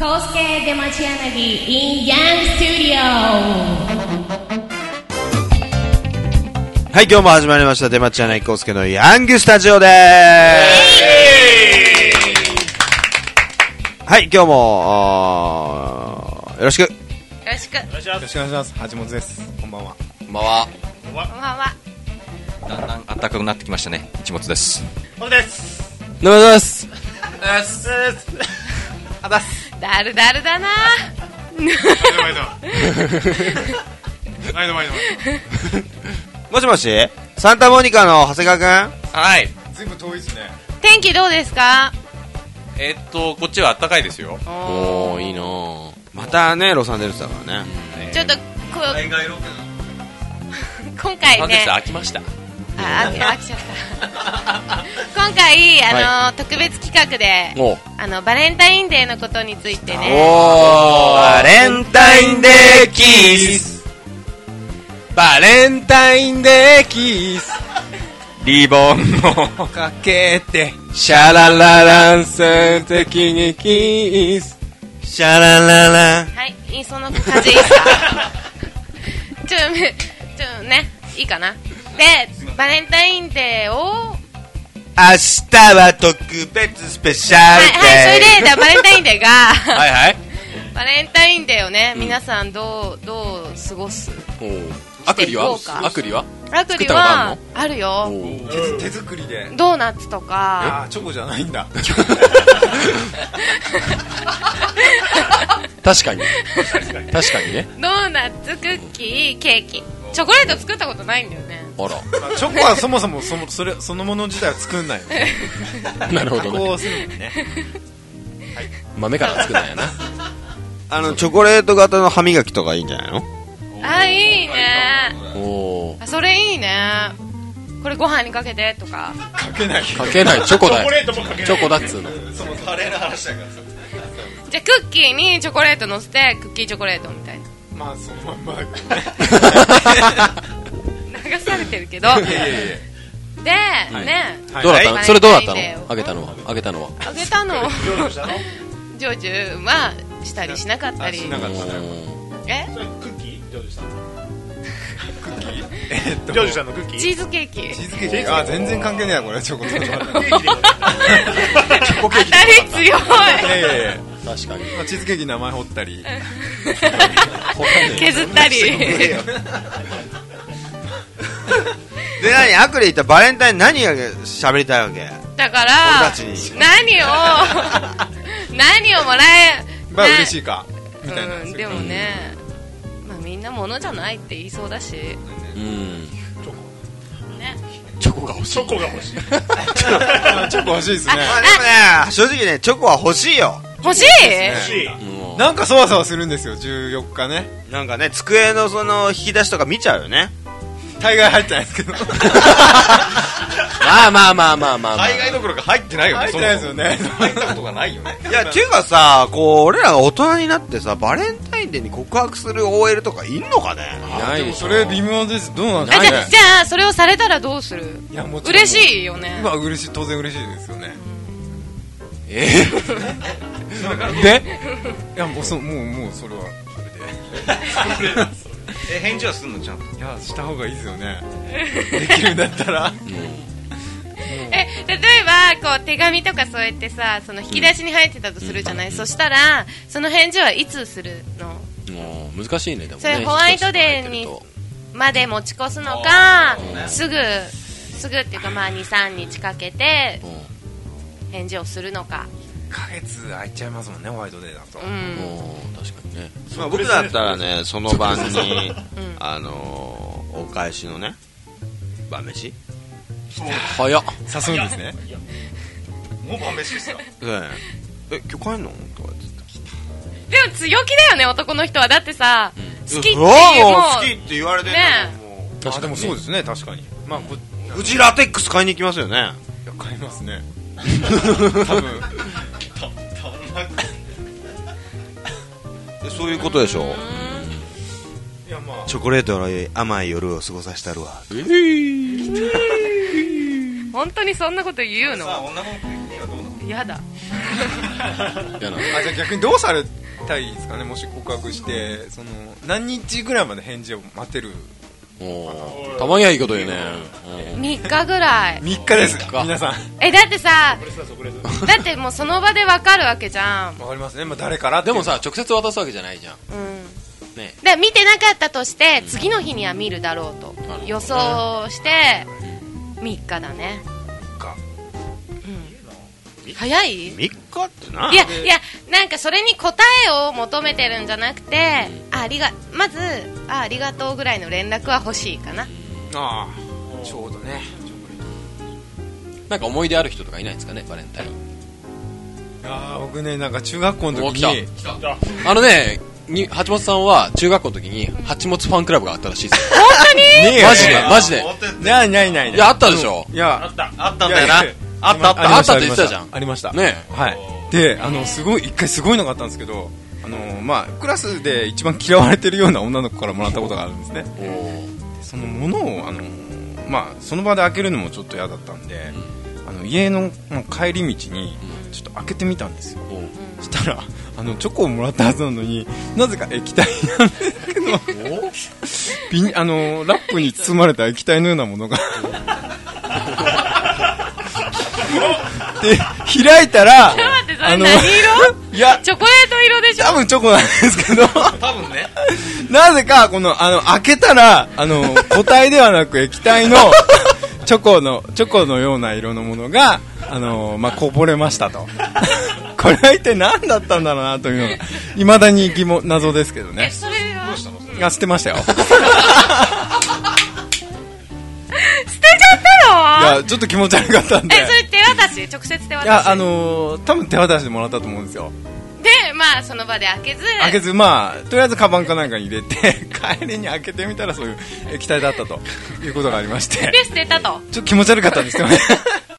コウスケ出町柳 in Young Studio。 はい、今日も始まりました出町柳コウスケのヤングスタジオでーす。はい、今日もよろしく。 よろしくお願いします。橋本です。こんばんは。 こんばんは。 こんばんは。 だんだん暖かくなってきましたね。一物です。 ほんです。 沼田です。 あだす。 だるだるだな毎度。 もしもし、サンタモニカの長谷川くん。 はい。 ずいぶん遠いですね。 天気どうですか？ こっちは暖かいですよ。 おー、いいなぁ。 またね、ロサンゼルスだからね。 ちょっと海外ロケ今回ね、 飽きました。 飽きちゃった今回特別企画でバレンタインデーのことについてね。 バレンタインデーキース、 バレンタインデーキース、リボンをかけてシャララランセン的にキース、 シャラララ。 はい、その感じいいっすかちょね、いいかな。で、バレンタインデーを明日は特別スペシャルデー。 はい、それでバレンタインデーがはいはい。 バレンタインデーをね、皆さんどう過ごす？ アクリはアクリはあるよ。 手作りで。 ドーナツとか。 チョコじゃないんだ。 確かにね。 ドーナツ、クッキー、ケーキ。チョコレート作ったことないんだよね。 あら。 チョコはそもそもそのもの自体は作んないよね。 なるほどね。 加工するもんね。 豆から作んないやな。 チョコレート型の歯磨きとかいいんじゃないの？ あ、いいね。それいいね。これご飯にかけてとか。 かけないチョコだよ。チョコだっつうの。 そのカレーの話だからさ。 じゃあクッキーにチョコレート乗せてクッキーチョコレートみたいな。 まあそのまんま流されてるけど。で、ね。 どうだったの？それどうだったの？あげたのは成就はしたりしなかったり。 しなかったね。それクッキー成就したの？成就したのクッキー？ チーズケーキ。 あ、全然関係ねえやこれ。チョコケーキで。 当たり強い。 確かに。 チーズケーキ名前彫ったり削ったり。 で、アクリ言ったバレンタイン何が喋りたいわけ？ だから俺たちに何をもらえまあ嬉しいかみたいな。 でもね、まあみんなものじゃないって言いそうだし。 チョコが欲しい。 チョコ欲しいですね。 でもね、正直ね、チョコは欲しいよ。 欲しい？ なんかそわそわするんですよ、14日ね。 なんかね、机のその引き出しとか見ちゃうよね。 大概入ってないですけど。 まあ。 大概どころか入ってないよね。入ってないですよね。入ったことがないよね。 いや、っていうかさ、こう、俺らが大人になってさ、バレンタインデーに告白する OL とかいんのかね？ ないでしょ。 それ微妙です。どうなんですかね。 じゃあそれをされたらどうする？ いや、もちろん嬉しいよね。 今嬉しい、当然嬉しいですよね。 で？ いや、もうそれはそれで。 返事はすんのちゃんと？ いや、した方がいいですよね。できるんだったら。 例えばこう手紙とかそうやってさ、その引き出しに入ってたとするじゃない。そしたらその返事はいつするの？ 難しいね。でもね、 それホワイトデーにまで持ち越すのか、すぐっていうか、まあ 2,3 日かけて返事をするのか。 1ヶ月空いちゃいますもんね、ホワイトデーだと。 確かにね。 まあ、僕だったらね、その晩にお返しのね、晩飯早っ。 誘うんですね。もう晩飯ですか？ 今日帰んのとか言ってでも強気だよね、男の人は。だってさ、好きっていう、もう好きって言われてんのね。 あ、でもそうですね、確かに。まあ、 うちラテックス買いに行きますよね。 いや、買いますね。多分そういうことでしょ。 いや、まあチョコレートの甘い夜を過ごさせたるわ。 本当にそんなこと言うの？やだ。 嫌なの。 じゃあ逆にどうされたいですかね、もし告白して何日ぐらいまで返事を待てる。 たまにはいいこと言うね。 3日ぐらい。 3日です皆さん。 だってさ、だってもうその場で分かるわけじゃん。 分かりますね、まあ、誰からってでもさ、直接渡すわけじゃないじゃん。 ね、で見てなかったとして、次の日には見るだろうと予想して3日だね。早い？ 3日ってな。 いやなんかそれに答えを求めてるんじゃなくて、まずありがとうぐらいの連絡は欲しいかな。 ちょうどね。 なんか思い出ある人とかいないですかね、バレンタイン。 僕ね、なんか中学校の時に八本さんは中学校の時に八本ファンクラブがあったらしいですよ。 本当に？ マジでないいや、あったでしょ。 いや、あったんだよな。あったって言ってたじゃん。 ありましたね。 はい。で、一回すごいのがあったんですけど、クラスで一番嫌われてるような女の子からもらったことがあるんですね。そのものをその場で開けるのもちょっと嫌だったんで、家の帰り道にちょっと開けてみたんですよ。そしたらチョコをもらったはずなのに、なぜか液体なんですけどラップに包まれた液体のようなものがで開いたら、 何色？ いや、 チョコレート色でしょ。 多分チョコなんですけど、 多分ね。 なぜか開けたら固体ではなく液体のチョコのような色のものがこぼれましたと。これは一体何だったんだろうなというのが未だに謎ですけどね。 それはどうしたの？捨てましたよ。 捨てちゃったの？ いや、ちょっと気持ち悪かったんで。 それ手渡し？直接手渡し？ いや、多分手渡しでもらったと思うんですよ。 で、その場で開けず、 とりあえずカバンかなんかに入れて帰りに開けてみたらそういう液体だったということがありまして、 で捨てたと。 ちょっと気持ち悪かったんですよね。